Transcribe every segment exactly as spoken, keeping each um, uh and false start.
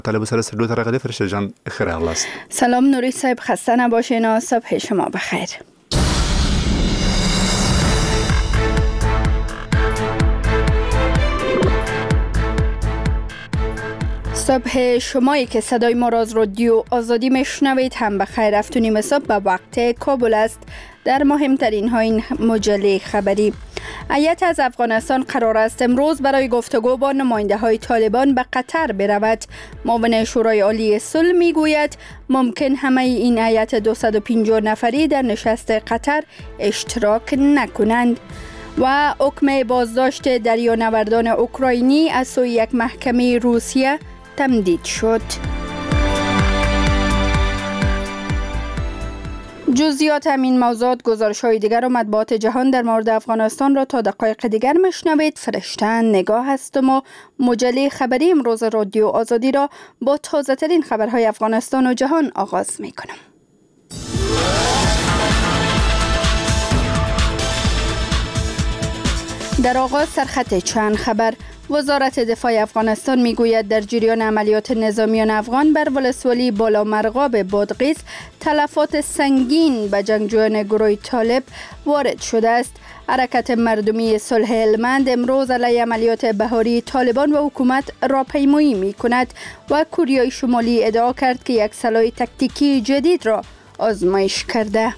طالب سر دو طرقه فرشته جان خیر است. سلام نوری صاحب، خسته نباشین. صبح شما بخیر. صبح شمایی که صدای ما را از رادیو آزادی میشنوید هم بخیر. هفت و نیم صبح به وقت کابل است. در مهمترین ها این مجله خبری: هیئت از افغانستان قرار است امروز برای گفتگو با نماینده های طالبان به قطر برود. معاون شورای عالی صلح میگوید ممکن همه این هیئت دویست و پنجاه نفری در نشست قطر اشتراک نکنند. و حکم بازداشت دریانوردان اوکراینی از سوی یک محکمه روسیه تمدید شد. جزئیات همین موضوعات، گزارش‌های دیگر و مطبوعات جهان در مورد افغانستان را تا دقایق دیگر میشنوید. فرشته نگاه هستم و مجله خبری امروز رادیو آزادی را با تازه ترین خبرهای افغانستان و جهان آغاز میکنم. در آغاز سرخط چند خبر: وزارت دفاع افغانستان میگوید در جریان عملیات نظامیان افغان بر ولسوالی بالامرغاب بادغیس تلفات سنگین به جنگجویان گروه طالب وارد شده است. حرکت مردمی صلح هلمند امروز علیه عملیات بهاری طالبان و حکومت راهپیمایی می کند و کره شمالی ادعا کرد که یک سلاح تاکتیکی جدید را آزمایش کرده.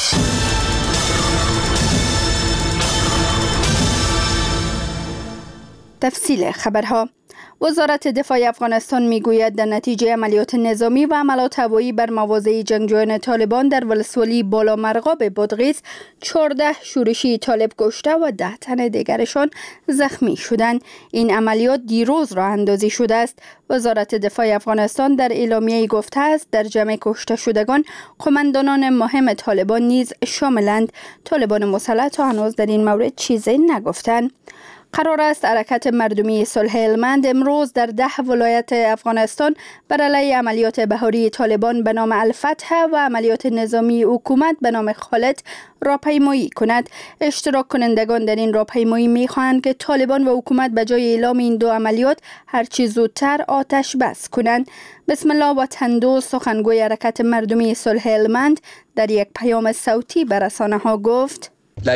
تفصیل خبرها: وزارت دفاع افغانستان میگوید در نتیجه عملیات نظامی و حملات هوایی بر مواضع جنگجویان طالبان در ولسوالی بالامرغاب بادغیس چهارده شورشی طالب کشته و ده تن دیگرشان زخمی شدند. این عملیات دیروز راه اندازی شده است. وزارت دفاع افغانستان در اعلامیه گفته است در جمع کشته شدگان قماندانان مهم طالبان نیز شاملند. طالبان مسلح تا هنوز در این مورد چیزی نگفتند. قرار است حرکت مردمی صلح هلمند امروز در ده ولایت افغانستان بر علیه عملیات بهاری طالبان به نام الفتح و عملیات نظامی حکومت به نام خالد راهپیمایی کند. اشتراک کنندگان در این راهپیمایی می‌خواهند که طالبان و حکومت به جای اعلام این دو عملیات هرچی زودتر آتش بس کنند. بسم الله وطندوز، سخنگوی حرکت مردمی صلح هلمند، در یک پیام صوتی به رسانه‌ها گفت: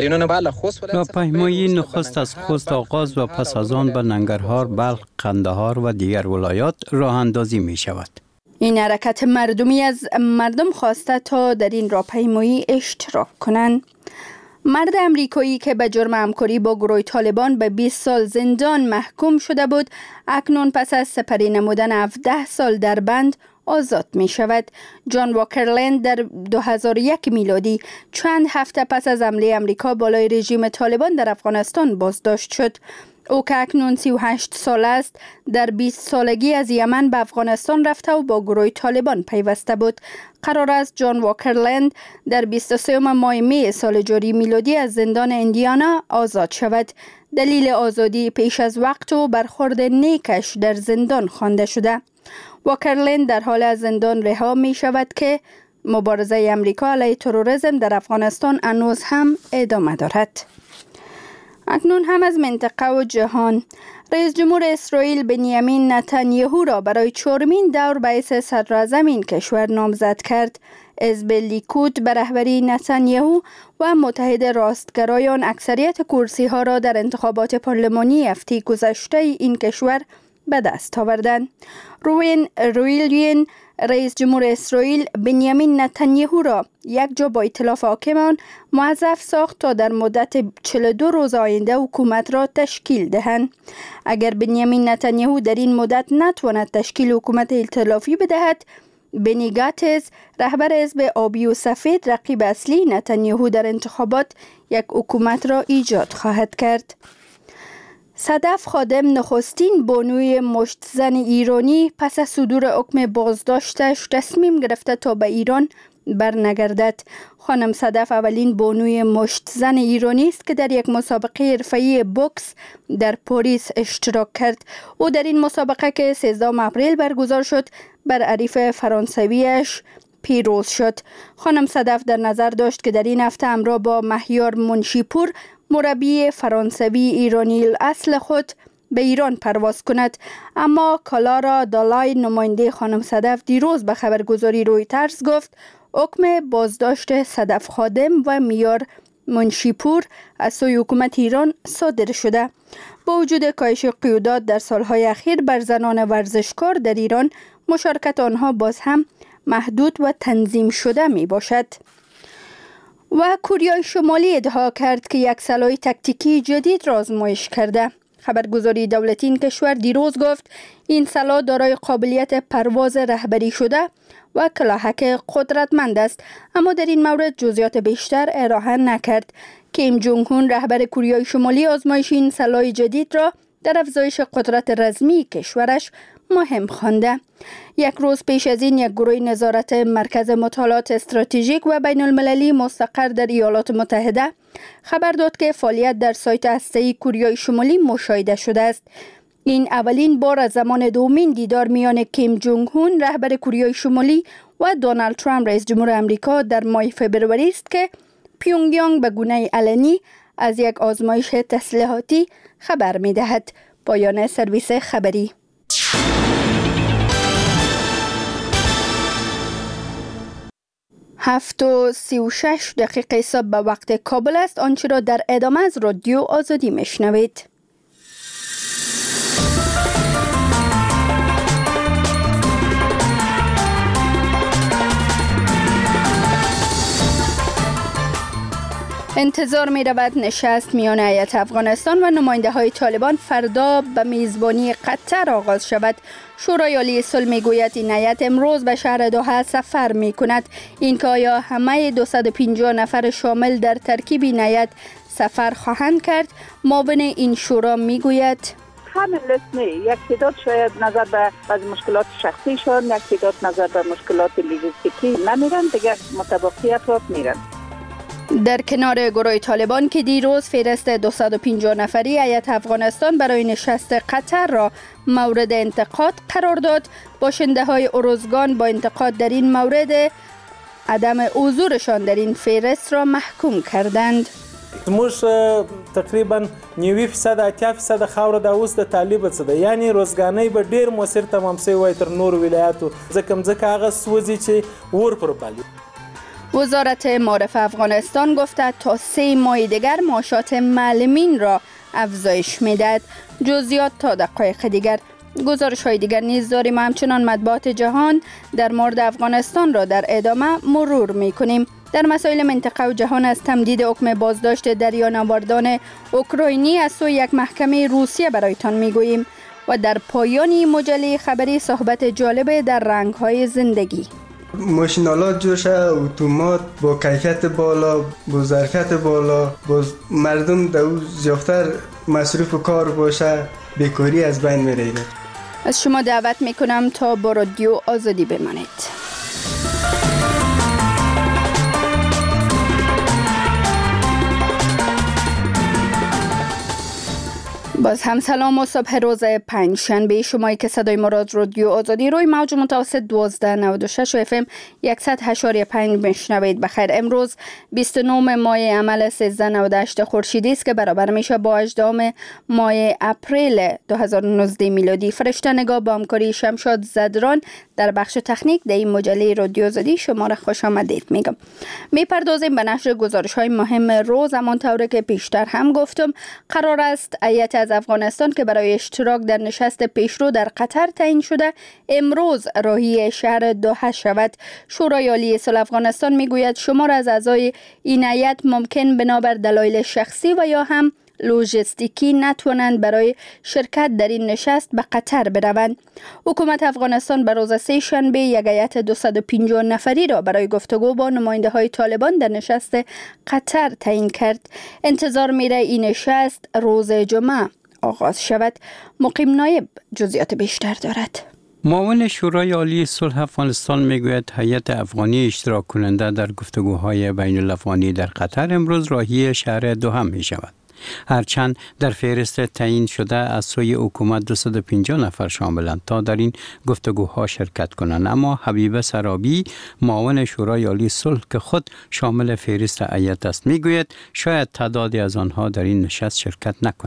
راهپیمایی نخست از خوست آغاز و پس از آن به ننگرهار، بلخ، قندهار و دیگر ولایات راه اندازی می شود. این حرکت مردمی از مردم خواسته تا در این راهپیمایی اشتراک کنند. مرد امریکایی که به جرم همکاری با گروه طالبان به بیست سال زندان محکوم شده بود، اکنون پس از سپری نمودن هفده سال در بند آزاد می شود. جان واکرلند در دو هزار و یک میلادی چند هفته پس از حمله امریکا بالای رژیم طالبان در افغانستان بازداشت شد. او که اکنون سی و هشت سال است، در بیست سالگی از یمن به افغانستان رفته و با گروه طالبان پیوسته بود. قرار است جان واکرلند در بیست و سوم ماه می سال جاری میلادی از زندان ایندیانا آزاد شود. دلیل آزادی پیش از وقت و برخورد نیکش در زندان خوانده شده. واکرلند در حال از زندان رها می شود که مبارزه امریکا علیه تروریسم در افغانستان هنوز هم ادامه دارد. اکنون هم از منطقه و جهان: رئیس جمهور اسرائیل بنیامین نتانیاهو را برای چهارمین دور به حیث صدراعظم این کشور نامزد کرد. حزب لیکود به رهبری نتانیاهو و متحد راستگرایان اکثریت کرسی ها را در انتخابات پارلمانی هفته گذشته این کشور به دست آوردند. روین رویلین، رئیس جمهور اسرائیل بنیامین نتانیاهو را یک جا با ائتلاف حاکمان موظف ساخت تا در مدت چهل و دو روز آینده حکومت را تشکیل دهند. اگر بنیامین نتانیاهو در این مدت نتواند تشکیل حکومت ائتلافی بدهد، بنی گاتز، رهبر حزب آبی و سفید، رقیب اصلی نتانیاهو در انتخابات، یک حکومت را ایجاد خواهد کرد. صدف خادم، نخستین بانوی مشتزن ایرانی، پس از صدور حکم بازداشتش تصمیم گرفته تا به ایران برنگردد. خانم صدف اولین بانوی مشتزن ایرانی است که در یک مسابقه حرفه‌ای بوکس در پاریس اشتراک کرد. او در این مسابقه که سیزدهم اپریل برگزار شد بر حریف فرانسویش پیروز شد. خانم صدف در نظر داشت که در این هفته همراه با مهیار منشیپور، مربی فرانسوی ایرانی اصل خود، به ایران پرواز کند. اما کالارا دالای، نماینده خانم صدف، دیروز به خبرگزاری رویترز گفت حکم بازداشت صدف خادم و میار منشیپور از سوی حکومت ایران صادر شده. با وجود کاهش قیودات در سالهای اخیر بر زنان ورزشکار در ایران، مشارکت آنها باز هم محدود و تنظیم شده می باشد. و کوریای شمالی ادعا کرد که یک سلاح تاکتیکی جدید را آزمایش کرده. خبرگزاری دولتی این کشور دیروز گفت این سلاح دارای قابلیت پرواز رهبری شده و کلاهک قدرتمند است، اما در این مورد جزئیات بیشتر ارائه نکرد. کیم جونگ اون، رهبر کوریای شمالی، آزمایش این سلاح جدید را در افزایش قدرت رزمی کشورش مهم خوانده. یک روز پیش از این، یک گروه نظارت مرکز مطالعات استراتژیک و بین المللی مستقر در ایالات متحده خبر داد که فعالیت در سایت هسته‌ای کوریای شمالی مشاهده شده است. این اولین بار از زمان دومین دیدار میان کیم جونگ اون، رهبر کوریای شمالی، و دونالد ترامپ، رئیس جمهور آمریکا، در ماه فبروری است که پیونگیانگ به گونه علنی از یک آزمایش تسلیحاتی خبر می دهد. پایان سرویس خبری. هفت و سی و شش دقیقه صبح به وقت کابل است. آنچه را در ادامه از رادیو آزادی میشنوید. انتظار می رود نشست میان هیئت افغانستان و نماینده های طالبان فردا به میزبانی قطر آغاز شود. شورای عالی صلح می گوید این هیئت امروز به شهر دوحه سفر می کند. این که آیا همه دویست و پنجاه نفر شامل در ترکیب این هیئت سفر خواهند کرد، معاون این شورا می گوید همین لیست نه، یک تعداد شاید نظر به از مشکلات شخصیشان، یک تعداد نظر به مشکلات لوجستیکی نمیرن، دیگه متبقی افراد میرن. در کنار گروه طالبان که دیروز فهرست دویست و پنجاه نفری هیئت افغانستان برای نشست قطر را مورد انتقاد قرار داد، باشنده های ارزگان با انتقاد در این مورد عدم حضورشان در این فهرست را محکوم کردند. موږ تقریبا نوي فیصد اتیا فیصد خاوره د اوس د طالب څه ده، یعنی روزګانۍ به ډیر موثر تمام شوی وای تر نور ولایاتو، ځکه ځکه هغه سوځي چې ور پر بالي. وزارت معارف افغانستان گفته تا سه ماه دیگر معاشات معلمین را افزایش میدهد. جزئیات تا دقایق دیگر. گزارش های دیگر نیز داریم. همچنان مطبوعات جهان در مورد افغانستان را در ادامه مرور میکنیم. در مسائل منطقه و جهان از تمدید حکم بازداشت دریانوردان اوکراینی از سوی یک محکمه روسیه برایتان میگوییم و در پایانی مجله خبری صحبت جالب در رنگ های زندگی. ماشینالات جوشه، اتومات با کیفیت بالا، با ظرفیت بالا، با مردم در زیادتر مصروف کار باشه، بیکاری از بین میره. از شما دعوت میکنم تا با رادیو آزادی بمانید. باز هم سلام و صبح روز پنج شنبه. شمایی که صدای ما را رادیو آزادی روی موج متوسط دوازده نود و شش و اف ام صد و هشت و پنج میشنوید. بخیر. امروز بیست و نه ماه عمل سیزده نود و هشت خورشیدی است که برابر میشه با هجدهم ماه اپریل دو هزار و نوزده میلادی. فرشته نگاه با همکاری شمشاد زدران در بخش تکنیک در این مجله رادیو آزادی شما را خوش آمدید میگم. میپردازیم به نشر گزارش های مهم روز. همانطور که پیشتر هم گفتم، قرار است هیئت از افغانستان که برای اشتراک در نشست پیشرو در قطر تعیین شده امروز راهی شهر دوحه شود. شورای عالی صلح افغانستان میگوید شمار از اعضای این هیئت ممکن بنابر دلایل شخصی و یا هم لوجستیکی نتوانند برای شرکت در این نشست به قطر بروند. حکومت افغانستان به روز سه شنبه یک هیئت دویست و پنجاه نفری را برای گفتگو با نماینده های طالبان در نشست قطر تعیین کرد. انتظار میره این نشست روز جمعه آغاز شود. مقیم نایب جزئیات بیشتر دارد. معاون شورای عالی صلح افغانستان میگوید هیئت افغانی اشتراک کننده در گفتگوهای بین الافغانی در قطر امروز راهی شهر دوحه می شود. هرچند در فهرست تعیین شده از سوی حکومت دویست و پنجاه نفر شاملند تا در این گفتگوها شرکت کنند، اما حبیبه سرابی معاون شورای عالی صلح که خود شامل فهرست هیئت است میگوید شاید تعدادی از آنها در این نشست شرکت نکنند.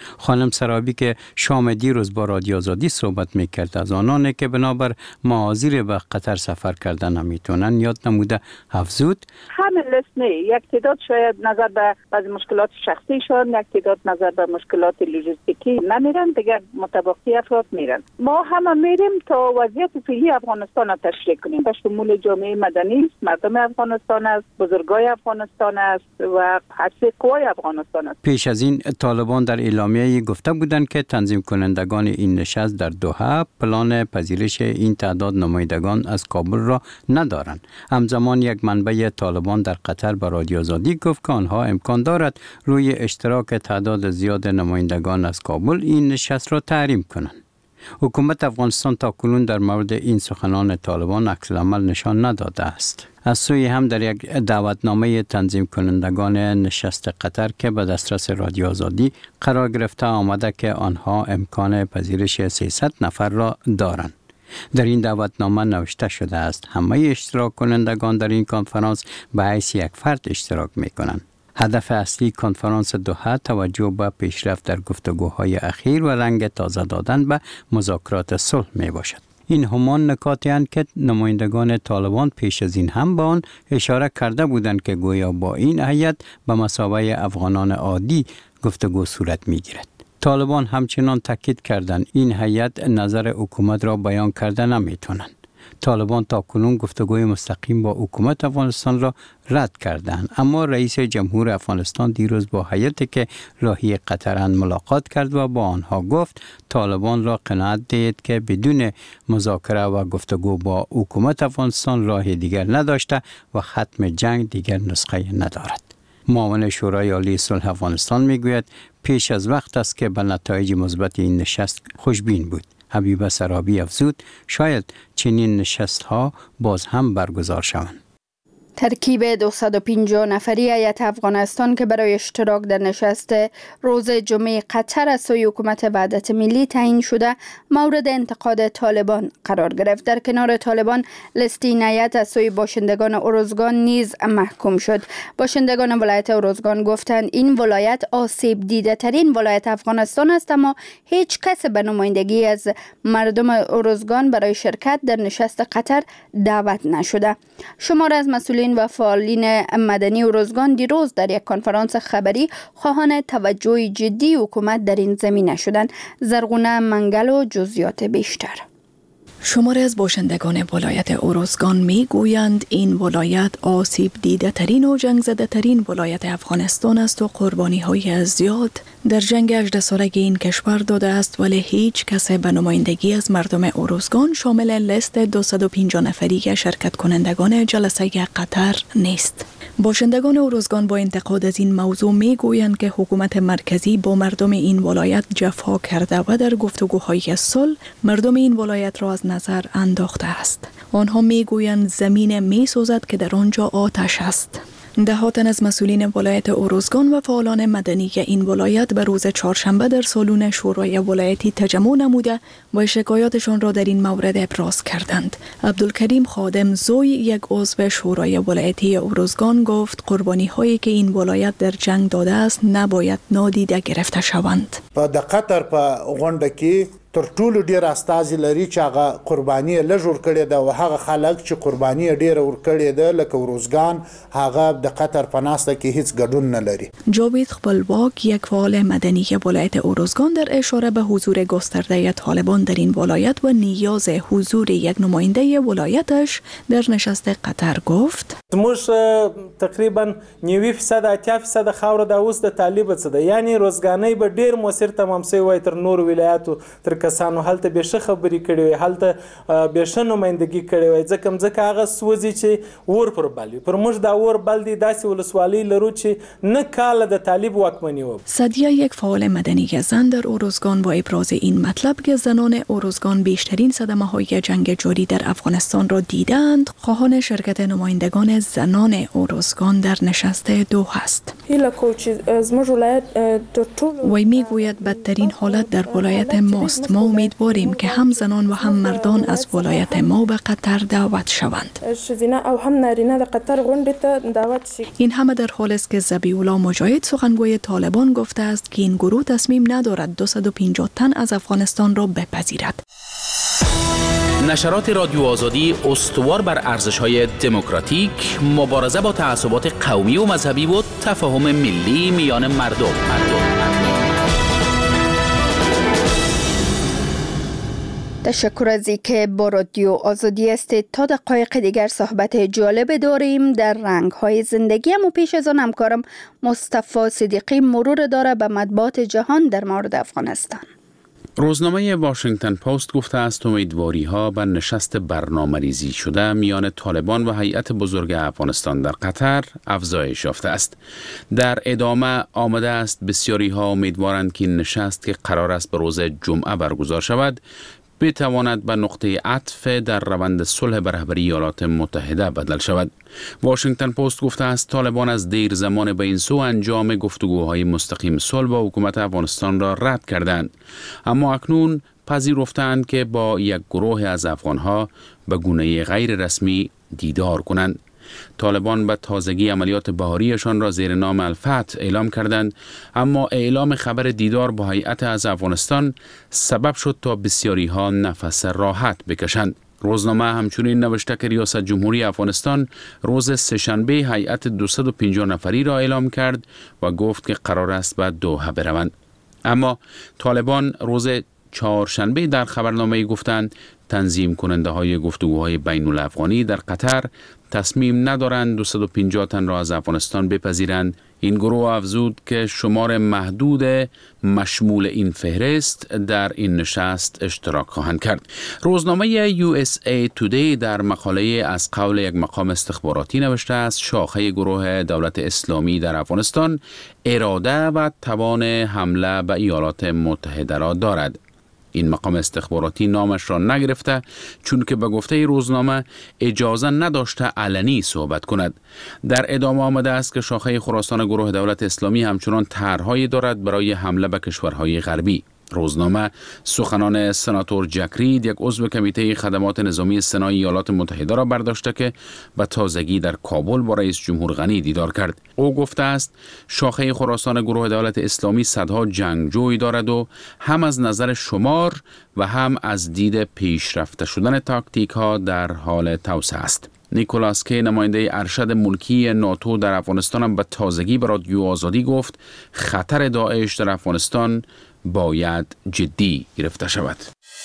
خانم سرابی که شام دیروز با رادیو آزادی صحبت میکرد از آنانه که بنابر معاذیر به قطر سفر کردن نمیتونن یاد نموده افزود همین لیست نه، یک تعداد شاید نظر به بعضی مشکلات شخصیشان، یک تعداد نظر به مشکلات لوجستیکی نمیرن، دیگر متبقی افراد میرن. ما همه میریم تا وضعیت فعلی افغانستان را تشریح کنیم، به شمول جامعه مدنی است، مردم افغانستان است، بزرگای افغانستان است و هسته قوای افغانستان است. پیش از این طالبان در اعلامیه گفته بودند که تنظیم کنندگان این نشست در دوحه پلان پذیرش این تعداد نمایندگان از کابل را ندارند. همزمان یک منبع طالبان در قطر به رادیو آزادی گفت که آنها امکان دارد روی اشتراک تعداد زیاد نمایندگان از کابل این نشست را تحریم کنند. حکومت افغانستان تاکنون در مورد این سخنان طالبان عکس‌العمل نشان نداده است. از سوی هم در یک دعوتنامه تنظیم کنندگان نشست قطر که به دسترس رادیو آزادی قرار گرفته آمده که آنها امکان پذیرش سیصد نفر را دارند. در این دعوتنامه نوشته شده است همه اشتراک کنندگان در این کنفرانس به حیث یک فرد اشتراک می کنند. هدف اصلی کنفرانس دوحه توجه به پیشرفت در گفتگوهای اخیر و رنگ تازه دادن به مذاکرات صلح می باشد. این همان نکاتی اند که نمایندگان طالبان پیش از این هم به آن اشاره کرده بودند که گویا با این هیئت به مثابه افغانان عادی گفتگو صورت می گیرد. طالبان همچنان تاکید کردند این هیئت نظر حکومت را بیان کرده نمی توانند. طالبان تا کنون گفتگوی مستقیم با حکومت افغانستان را رد کردند، اما رئیس جمهور افغانستان دیروز با هیئتی که راهی قطرند ملاقات کرد و با آنها گفت طالبان را قناعت دهید که بدون مذاکره و گفتگو با حکومت افغانستان راه دیگر نداشته و ختم جنگ دیگر نسخه ندارد. معاون شورای عالی صلح افغانستان میگوید پیش از وقت است که به نتایج مثبت این نشست خوشبین بود. حبیبه سرابی افزود شاید چنین نشست ها باز هم برگزار شوند. ترکیب دویست و پنجاه نفری هیئت افغانستان که برای اشتراک در نشست روز جمعه قطر از سوی حکومت وحدت ملی تعیین شده مورد انتقاد طالبان قرار گرفت. در کنار طالبان لیست این هیئت از سوی باشندگان ارزگان نیز محکوم شد. باشندگان ولایت ارزگان گفتند این ولایت آسیب دیده ترین ولایت افغانستان است، اما هیچ کس به نمایندگی از مردم ارزگان برای شرکت در نشست قطر دعوت نشده. شمار از مسئولین و فعالین مدنی ارزگان دیروز در یک کنفرانس خبری خواهان توجه جدی حکومت در این زمینه شدند. زرغونه منگل و جزئیات بیشتر. شماری از باشندگان ولایت ارزگان می گویند این ولایت آسیب دیده ترین و جنگ زده ترین ولایت افغانستان است و قربانی های زیاد در جنگ هجده سالگی این کشور داده است، ولی هیچ کس به نمایندگی از مردم ارزگان شامل لیست دویست و پنجاه نفری شرکت کنندگان جلسه قطر نیست. باشندگان ارزگان با انتقاد از این موضوع می گویند که حکومت مرکزی با مردم این ولایت جفا کرده و در گفتگوهای صلح مردم این ولایت را از نظر انداخته است. آنها می گویند زمین می سوزد که در آنجا آتش است. دهات از مسئولین ولایت ارزگان و فعالان مدنی این ولایت به روز چهارشنبه در سالن شورای ولایتی تجمع نموده و شکایاتشان را در این مورد ابراز کردند. عبدالکریم خادم زوی، یک عضو شورای ولایتی ارزگان، گفت قربانی هایی که این ولایت در جنگ داده است نباید نادیده گرفته شوند. په د قطر په غونډه کې تر ټولو ډیر استازي لري چې هغه قرباني لږ ورکړې ده او هغه خلک چې قرباني ډیر ورکړې ده لکه ورزګان هغه د قطر په ناسته کې هیڅ ګډون نه لري. جاوید خپلواک، یک فعال مدنی ولایت ارزگان، در اشاره به حضور گسترده طالبان در این ولایت و نیاز حضور یک نماینده ولایتش در نشست قطر گفت موږ تقریبا نوي فیصد اتیا فیصد خاور د اوس د طالب څه ده، یعنی روزګانۍ به ډیر موثر تمام سوی وای تر نور ولایتو تر کسانو هلته به ښه خبرې کړې وي، هلته به ښه نمایندګي کړې وي، ځکه مځکه هغه سوځي چې اور پر بل وي. پر موږ دا اور بل دی، داسې ولسوالۍ لرو چې نه کاله د طالب واکمني و. سدیه، یک فعال مدنی زن در ارزگان، با ابراز این مطلب که زنان ارزگان بیشترین صدمه های جنگ جاری در افغانستان را دیدند، خواهان شرکت نمایندگان زنان ارزگان در نشست دوحه است. وی می گوید بدترین حالت در ولایت ماست. ما امیدواریم که هم زنان و هم مردان از ولایت ما به قطر دعوت شوند. این همه در حال است که ذبیح‌الله مجاهد سخنگوی طالبان گفته است که این گروه تصمیم ندارد دویست و پنجاه تن از افغانستان را بپذیرد. نشرات رادیو آزادی استوار بر ارزش‌های دموکراتیک، مبارزه با تعصبات قومی و مذهبی و تفاهم ملی میان مردم. مردم. تشکر از اینکه با رادیو آزادی هستید. تا دقایق دیگر صحبت جالب داریم در رنگ‌های زندگی، اما پیش از آن همکارم مصطفی صدیقی مرور داره به مطبوعات جهان در مورد افغانستان. روزنامه واشنگتن پست گفته است امیدواری‌ها به نشست برنامه‌ریزی شده میان طالبان و هیئت بزرگ افغانستان در قطر افزایش یافته است. در ادامه آمده است بسیاری‌ها امیدوارند که این نشست که قرار است به روز جمعه برگزار شود بتواند به نقطه عطف در روند صلح به رهبری ایالات متحده بدل شود. واشنگتن پست گفته است طالبان از دیر زمان به این سو انجام گفتگوهای مستقیم صلح با حکومت افغانستان را رد کردند، اما اکنون پذیرفتند که با یک گروه از افغانها به گونه غیر رسمی دیدار کنند. طالبان به تازگی عملیات بهاریشان را زیر نام الفتح اعلام کردند، اما اعلام خبر دیدار با هیئت از افغانستان سبب شد تا بسیاری ها نفس راحت بکشند. روزنامه همچنین نوشته که ریاست جمهوری افغانستان روز سه‌شنبه هیئت دویست و پنجاه نفری را اعلام کرد و گفت که قرار است به دوحه بروند، اما طالبان روز چهارشنبه در خبرنامه گفتند تنظیم کننده های گفتگوهای بین الافغانی در قطر تصمیم ندارند دویست و پنجاه تن را از افغانستان بپذیرند. این گروه افزود که شمار محدود مشمول این فهرست در این نشست اشتراک خواهند کرد. روزنامه یو اس ای تودی در مقاله از قول یک مقام استخباراتی نوشته است شاخه گروه دولت اسلامی در افغانستان اراده و توان حمله به ایالات متحده را دارد. این مقام استخباراتی نامش را نگرفته چون که به گفته روزنامه اجازه نداشته علنی صحبت کند. در ادامه آمده است که شاخه خراسان گروه دولت اسلامی همچنان طرحهایی دارد برای حمله به کشورهای غربی. روزنامه سخنان سناتور جک رید، یک عضو کمیته خدمات نظامی سنای ایالات متحده را برداشته که به تازگی در کابل با رئیس جمهور غنی دیدار کرد. او گفته است شاخه خراسان گروه دولت اسلامی صدها جنگجوی دارد و هم از نظر شمار و هم از دید پیشرفته شدن تاکتیک ها در حال توسعه است. نیکولاس کی، نماینده ارشد ملکی ناتو در افغانستان، هم به تازگی به رادیو آزادی گفت خطر داعش در افغانستان باید جدی گرفته شود.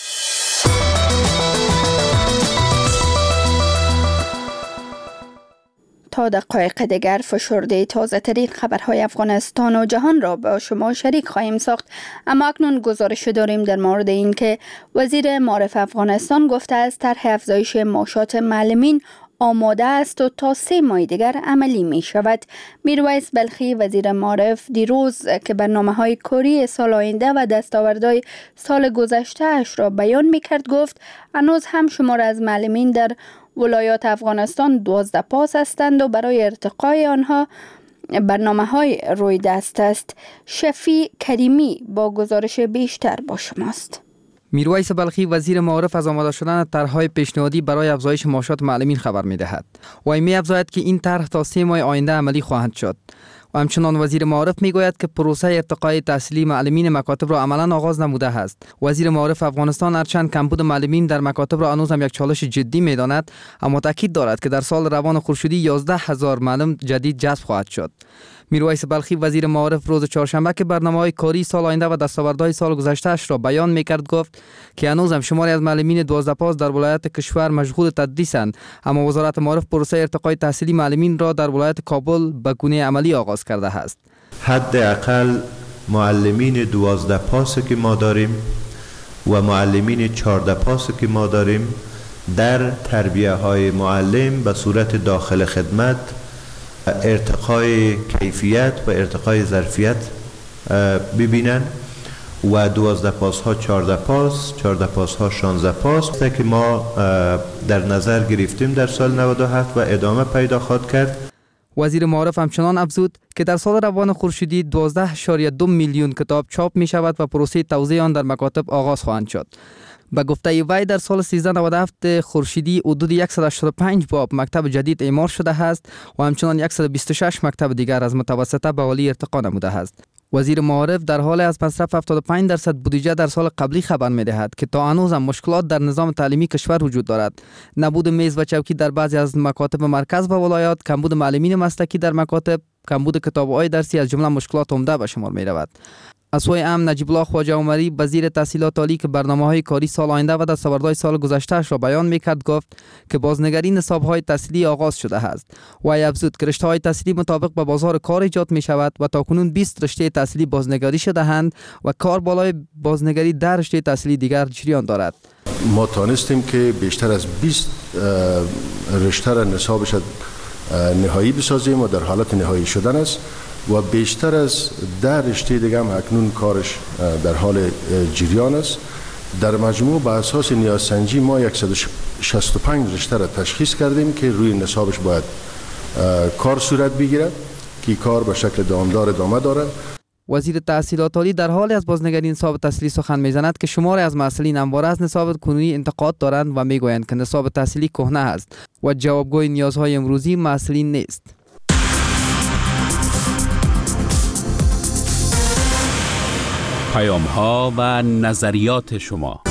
تا دقایق دیگر فشرده تازه ترین خبرهای افغانستان و جهان را با شما شریک خواهیم ساخت، اما اکنون گزارش داریم در مورد این که وزیر معارف افغانستان گفته است طرح افزایش معاشات معلمین آماده است و تا سه ماه دیگر عملی می شود. میرویس بلخی، وزیر معارف، دیروز که برنامه‌های کاری سال آینده و دستاوردهای سال گذشته اش را بیان می کرد گفت هنوز هم شمار از معلمین در ولایات افغانستان دوازده پاس هستند و برای ارتقای آنها برنامه‌های روی دست است. شفیع کریمی با گزارش بیشتر با شماست. میرویس بلخی، وزیر معارف، از آماده شدن طرح‌های پیشنهادی برای افزایش معاشات معلمین خبر می‌دهد. و می‌افزاید که این طرح تا سه ماه آینده عملی خواهد شد. و همچنان وزیر معارف میگوید که پروسه ارتقای تحصیلی معلمین مکاتب را عملاً آغاز نموده است. وزیر معارف افغانستان هرچند کمبود معلمین در مکاتب را هنوز هم یک چالش جدی می‌داند، اما تاکید دارد که در سال روان خورشیدی یازده هزار معلم جدید جذب خواهد شد. میرویس بلخی، وزیر معارف، روز چهارشنبه که برنامه‌های کاری سال آینده و دستاوردهای سال گذشته اش را بیان می‌کرد گفت که هنوز هم شماری از معلمین دوازده پاس در ولایت کشور مشغول تدریسند، اما وزارت معارف پروسه ارتقای تحصیلی معلمین را در ولایت کابل به گونه عملی آغاز کرده است. حداقل معلمین دوازده پاس که ما داریم و معلمین چهارده پاس که ما داریم در تربیه های معلم به صورت داخل خدمت ارتقای کیفیت و ارتقای ظرفیت ببینن و دوازده پاس ها چهارده پاس، چهارده پاس ها شانزده پاس که ما در نظر گرفتیم در سال نود و هفت و ادامه پیدا خواهد کرد. وزیر معارف همچنان افزود که در سال روان خورشیدی دوازده اشاریه دو میلیون کتاب چاپ می شود و پروسه توزیع آن در مکاتب آغاز خواهند شد. به گفته وی در سال سیزده نود و هفت خورشیدی حدود صد و هشتاد و پنج باب مکتب جدید اعمار شده است و همچنان صد و بیست و شش مکتب دیگر از متوسطه به عالی ارتقا نموده است. وزیر معارف در حال از مصرف هفتاد و پنج درصد بودجه در سال قبلی خبر می دهد که تا هنوز هم مشکلات در نظام تعلیمی کشور وجود دارد. نبود میز و چوکی در بعضی از مکاتب مرکز و ولایات، کمبود معلمین مسلکی در مکاتب، کمبود کتاب‌های درسی از جمله مشکلات عمده به شمار می رود. از سوی ام نجیب الله خواجه عمری وزیر تحصیلات عالی که برنامه‌های کاری سال آینده و دستاوردهای سال گذشته را بیان می‌کرد گفت که بازنگری نصاب‌های تحصیلی آغاز شده است. وی افزود که رشته‌های تحصیلی مطابق به بازار کار ایجاد می‌شود و تاکنون بیست رشته تحصیلی بازنگری شده‌اند و کار بالای بازنگری در رشته تحصیلی دیگر جریان دارد. ما توانستیم که بیشتر از بیست رشته را نصابش نهایی بسازیم و در حالت نهایی شدن است و بیشتر از ده رشته دیگه هم اکنون کارش در حال جریان است. در مجموع به اساس نیازسنجی ما صد و شصت و پنج رشته را تشخیص کردیم که روی نصابش باید کار صورت بگیرد که کار به شکل دامدار ادامه دارد. وزیر تحصیلات عالی در حال از بازنگری نصاب تحصیلی سخن میزند که شمار از مسئولین همواره از نصاب کنونی انتقاد دارند و میگویند که نصاب تحصیلی کهنه است و جوابگوی نیازهای امروزی مسئولین نیست. پیام ها و نظریات شما.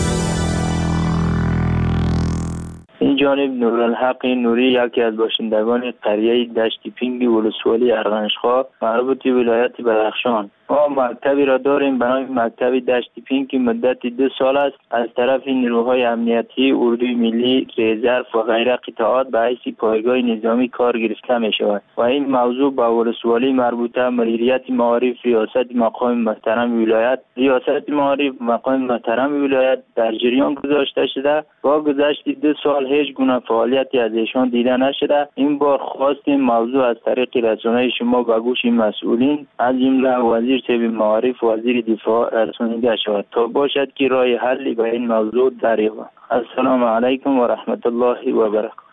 این جانب نورالحق نوری یکی از باشندگان قریه دشت پینگ ولسوالی ارغنشخواه مربوط به ولایت بدخشان. ما مکتبی را داریم به نام مکتب دشت پینگ که مدت دو سال است از طرف نیروهای امنیتی، اردوی ملی، رزرو و غیره قطاعات به حیث پایگاه نظامی کار گرفته می شود و این موضوع با ولسوالی مربوطه مدیریت معارف ریاست مقام محترم ولایت ریاست معارف مقام محترم ولایت در جریان گذاشته شده. با گذشت دو سال هیچ گونه فعالیتی از ایشان دیده نشده. این بار خواستیم موضوع از طریق رسانه شما به گوش مسئولین از جمله وزیر طب معارف و وزیر دفاع رسانیده شود تا باشد که راه حلی به این موضوع دریابد. السلام علیکم و رحمت الله و برکاته.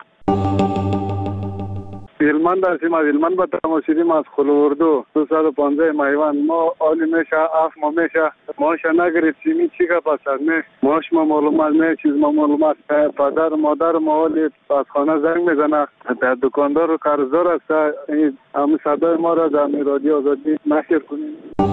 ویلمن هستیم. ویلمن به تماشیدیم از خلوردو دویست و پانزده میوان ما آلی میشه اف ما میشه ماشه نگرفتیم این چی که پسر می ماش ما معلومات می چیز ما معلومات پدر مادر ما آلی از خانه زنگ میزنه در دکاندار و قرضدار است. این همه صدای ما را در رادیو آزادی نشر کنیم.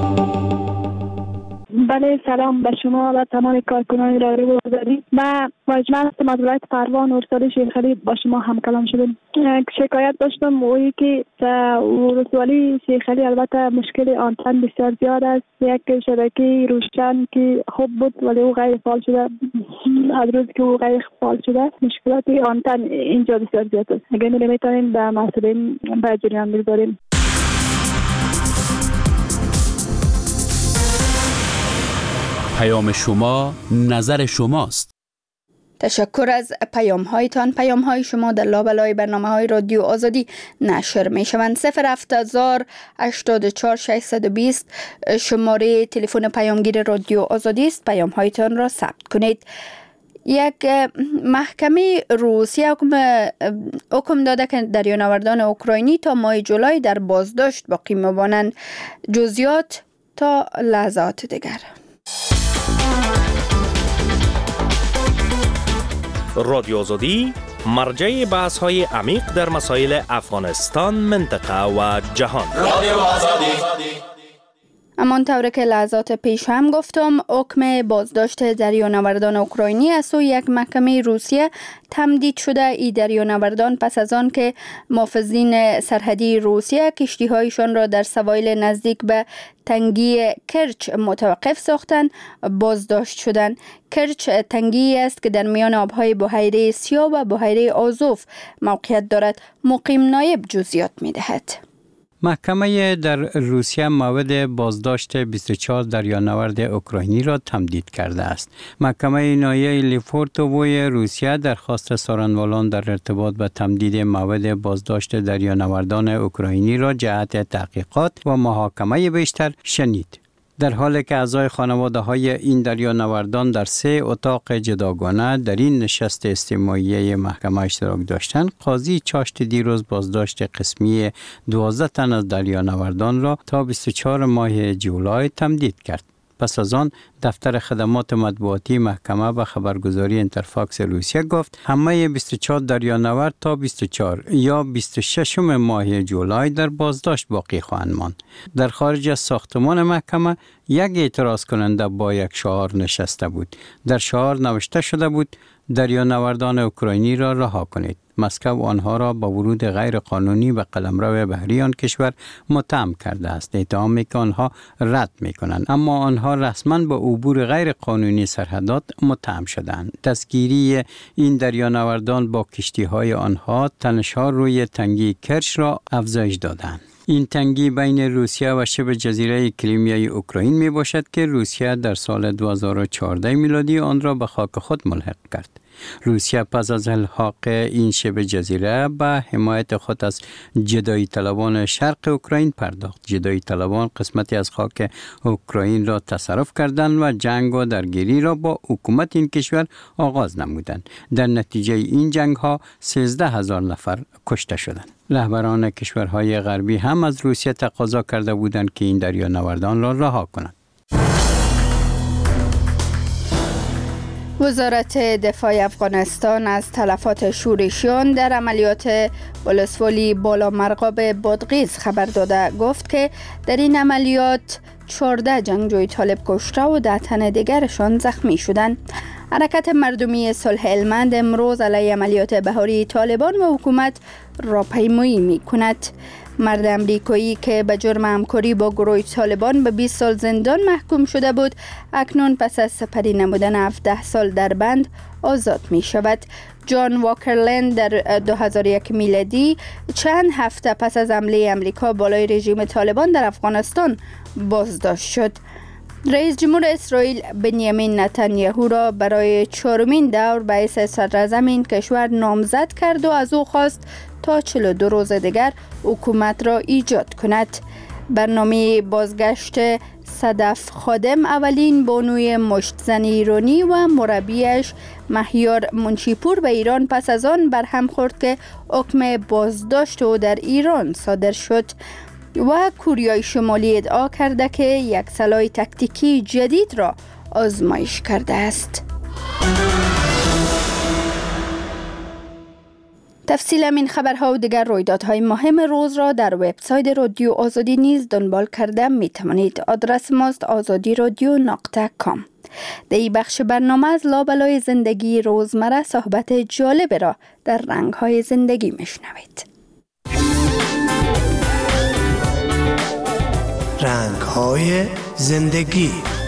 بله سلام به شما و تمام کارکنان رادیو آزادی. ما مجمع هستم از ولایت پروان ارسال شیخ علی با شما هم کلام شدیم. شکایت داشتم اویی که ولسوالی شیخ علی البته مشکل آنتن بسیار زیاد است. یک شبکه روشن که خوب بود ولی او غیر فعال شده. از روز که او غیر فعال شده مشکلات آنتن اینجا بسیار زیاد است. اگر نمیتونیم به مسئولین به جریان بگذاریم. پیام شما نظر شماست. تشکر از پیام هایتان. پیام های شما در لابلای برنامه های رادیو آزادی نشر می شوند. صفر هفت هزار هشتاد و چهار ششصد و بیست شماره تلفن پیامگیر رادیو آزادی است. پیام هایتان را ثبت کنید. یک محکمه روسیه حکم, حکم داده که دریانوردان اوکراینی تا ماه جولای در بازداشت باقی میمانند. جزئیات تا لحظات دیگر. رادیو آزادی مرجع بحث های عمیق در مسائل افغانستان، منطقه و جهان. رادیو آزادی. همان طور که لحظات پیش هم گفتم، حکم بازداشت دریانوردان اوکراینی از سوی یک محکمه روسیه تمدید شده. ای دریانوردان پس از آن که محافظین سرحدی روسیه کشتی‌هایشان را در سواحل نزدیک به تنگی کرچ متوقف ساختند بازداشت شدند. کرچ تنگی است که در میان آبهای بحیره سیاه و بحیره آزوف موقعیت دارد. مقیم نایب جزئیات می‌دهد. محکمه در روسیه موعد بازداشت بیست و چهار دریانورد اوکراینی را تمدید کرده است. محکمه نایه لیفورتووی روسیه درخواست سارنوالان در ارتباط به تمدید موعد بازداشت دریانوردان اوکراینی را جهت تحقیقات و محاکمه بیشتر شنید. در حالی که اعضای خانواده های این دریانوردان در سه اتاق جداگانه در این نشست استماعی محکمه اشتراک داشتند، قاضی چاشت دیروز بازداشت قسمی دوازده تن از دریانوردان را تا بیست و چهار ماه جولای تمدید کرد. پس از آن دفتر خدمات مطبوعاتی محکمه به خبرگزاری اینترفاکس روسیه گفت همه بیست و چهار دریانورد تا بیست و چهار یا بیست و شش ماه جولای در بازداشت باقی خواهند ماند. در خارج از ساختمان محکمه یک اعتراض کننده با یک شعار نشسته بود. در شعار نوشته شده بود دریانوردان اوکراینی را رها کنید. مسکو آنها را با ورود غیر قانونی به قلمرو بحری آن کشور متهم کرده است. اتهامی که آنها رد می کنند، اما آنها رسما با عبور غیر قانونی سرحدات متهم شدند. دستگیری این دریانوردان با کشتی های آنها تنش‌ها روی تنگی کرچ را افزایش دادند. این تنگی بین روسیه و شبه جزیره کریمیای اوکراین می باشد که روسیه در سال دو هزار و چهارده میلادی آن را به خاک خود ملحق کرد. روسیه پس از الحاق این شبه جزیره به حمایت خود از جدایی طلبان شرق اوکراین پرداخت. جدایی طلبان قسمتی از خاک اوکراین را تصرف کردند و جنگ و درگیری را با حکومت این کشور آغاز نمودند. در نتیجه این جنگ ها سیزده هزار نفر کشته شدند. رهبران کشورهای غربی هم از روسیه تقاضا کرده بودند که این دریانوردان را رها کند. وزارت دفاع افغانستان از تلفات شورشیان در عملیات ولسوالی بالا مرغاب بادغیس خبر داده. گفت که در این عملیات چهارده جنگجوی طالب کشته و ده تن دیگرشان زخمی شدند. حرکت مردمی صلح هلمند امروز علیه عملیات بهاری طالبان و حکومت راهپیمایی می کند. مرد امریکایی که به جرم همکاری با گروه طالبان به بیست سال زندان محکوم شده بود، اکنون پس از سپری نمودن هفده سال در بند آزاد می شود. جان واکرلند در دو هزار و یک میلادی چند هفته پس از حمله امریکا بالای رژیم طالبان در افغانستان بازداشت شد. رئیس جمهور اسرائیل بنیامین نتانیاهو را برای چهارمین دور به حیث صدراعظم این کشور نامزد کرد و از او خواست تا چهل و دو روز دیگر حکومت را ایجاد کند. برنامه بازگشت صدف خادم اولین بانوی مشتزن ایرانی و مربیش مهیار منشیپور به ایران پس از آن برهم خورد که حکم بازداشت او در ایران صادر شد و کوریای شمالی ادعا کرده که یک سلاح تاکتیکی جدید را آزمایش کرده است. تفصیل این خبرها و دیگر رویدادهای مهم روز را در وبسایت رادیو آزادی نیز دنبال کرده می توانید. آدرس ماست آزادی رادیو نقطه کام. در این بخش برنامه از لابلای زندگی روزمره صحبت جالب را در رنگهای زندگی می شنوید. رنگهای زندگی.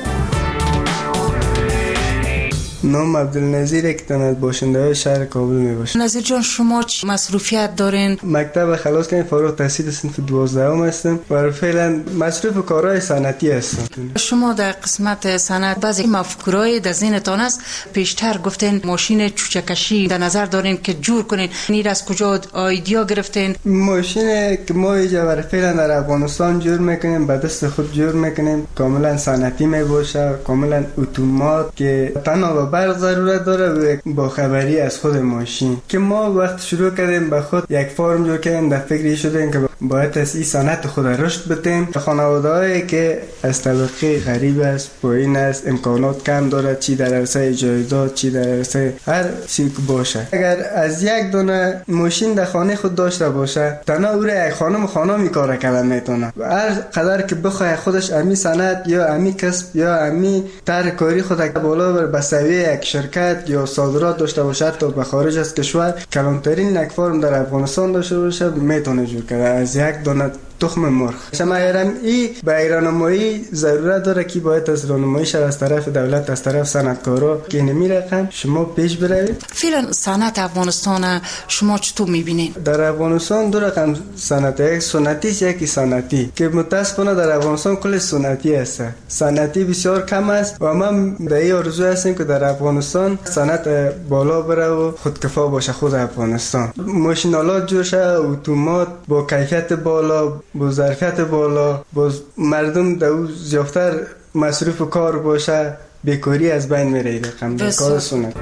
نام عبدالنظیر اکتنت باشنده شهر کابل می باشم. نظیر جان شما چه مصروفیت دارین؟ مکتب خلاص کردم، فارغ التحصیل صنف دوازدهم هستم و فعلا مصروف کارهای صنعتی هستم. شما در قسمت صنعت بعضی مفکورای در ذهنتان است. پیشتر گفتین ماشین چوچه کشی در نظر دارین که جور کنین. نیر از کجا ایدیا گرفتین؟ ماشین که ما اینجا فعلا در افغانستان جور میکنیم، به دست خود جور میکنیم، کاملا صنعتی می باشه، کاملا اتومات که تنها برق ضرورت داره و با خبری از خود ماشین. که ما وقت شروع کردیم به خود یک فارم جور کردیم، در فکری شدیم که باید از این صنعت خود رشد بدیم. خانواده‌ای که از طبقه غریب است، پایین است، امکانات کم داره، چی در عرصه جایداد، چی در عرصه هر چی که باشه، اگر از یک دونه ماشین در خانه خود داشته باشه، تنها او را یک خانم خانمی کار کردن میتونه. هر قدر که بخواد خودش امی صنعت یا امی کسب یا امی طرح کاری خود بالا بر بسوی یک شرکت یا صادرات داشته باشه تا به خارج از کشور، کلانترین یک فارم در افغانستان داشته باشه، میتونه جور کنه از یک دونه تخم مرغ. شما ایران ای به ایرانمایی ضرورت داره که باید از رانماییش از طرف دولت، از طرف صنعتکارا که نمیرقم شما پیش بروید. فعلا صنعت افغانستان شما چطور میبینید؟ در افغانستان دو رقم صنعت، یک سنتی است یکی صنعتی، که متاسفانه در افغانستان کل سنتی است. صنعتی بسیار کم است و ما در این آرزو هستیم که در افغانستان صنعت بالا بره و خودکفا باشه خود افغانستان. ماشینالات جوشه، اتومات با کیفیت بالا، با ظرفیت بالا، باز مردم دو زیافتر مصروف کار باشه، بیکاری از بین میره. رقم کار سنت.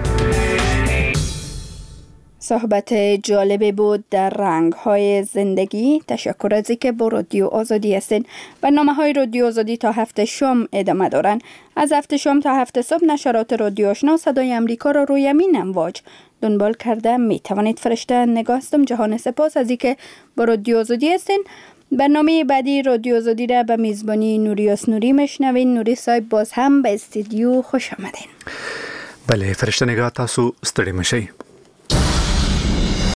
صحبت جالبی بود در رنگ های زندگی. تشکر از اینکه با رادیو آزادی هستین. برنامه های رادیو آزادی تا هفته شام ادامه دارن. از هفته شام تا هفته صبح نشرات رادیو آشنا صدای امریکا را روی همین امواج دنبال کرده می توانید. فرشته نگاستم. جهان سپاس از اینکه با رادیو آزادی هستین. برنامه بعدی رادیو آزادی را به میزبانی نوری اسنوری میشنوین. نوری صاحب باز هم به استودیو خوش آمدین. بله فرشته نگاه، تاسو ستړي مشئ.